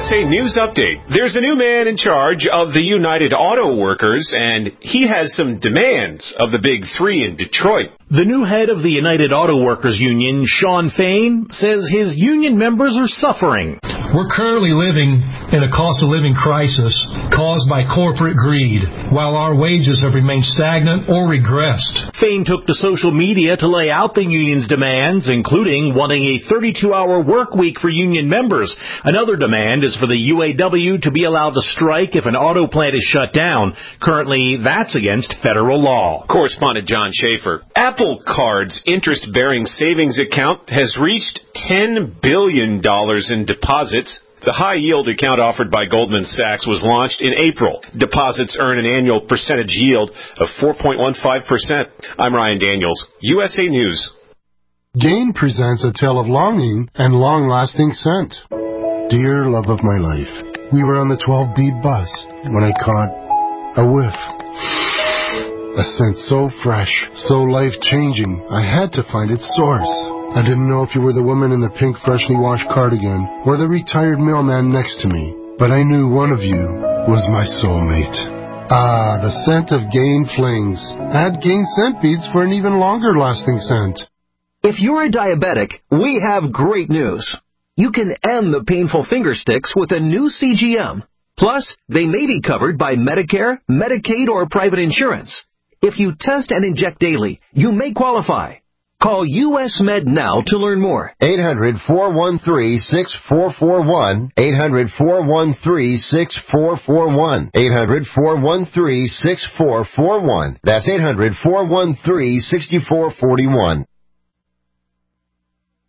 USA News Update. There's a new man in charge of the United Auto Workers, and he has some demands of the Big Three in Detroit. The new head of the United Auto Workers Union, Sean Fain, says his union members are suffering. We're currently living in a cost of living crisis caused by corporate greed, while our wages have remained stagnant or regressed. Fain took to social media to lay out the union's demands, including wanting a 32-hour work week for union members. Another demand is for the UAW to be allowed to strike if an auto plant is shut down. Currently, that's against federal law. Correspondent John Schaefer. Apple Card's interest-bearing savings account has reached $10 billion in deposits. The high-yield account offered by Goldman Sachs was launched in April. Deposits earn an annual percentage yield of 4.15%. I'm Ryan Daniels, USA News. Gain presents a tale of longing and long-lasting scent. Dear love of my life, we were on the 12B bus when I caught a whiff. A scent so fresh, so life-changing, I had to find its source. I didn't know if you were the woman in the pink freshly washed cardigan or the retired mailman next to me, but I knew one of you was my soulmate. Ah, the scent of Gain Flings. Add Gain scent beads for an even longer-lasting scent. If you're a diabetic, we have great news. You can end the painful finger sticks with a new CGM. Plus, they may be covered by Medicare, Medicaid, or private insurance. If you test and inject daily, you may qualify. Call US Med now to learn more. 800-413-6441. 800-413-6441. 800-413-6441. That's 800-413-6441.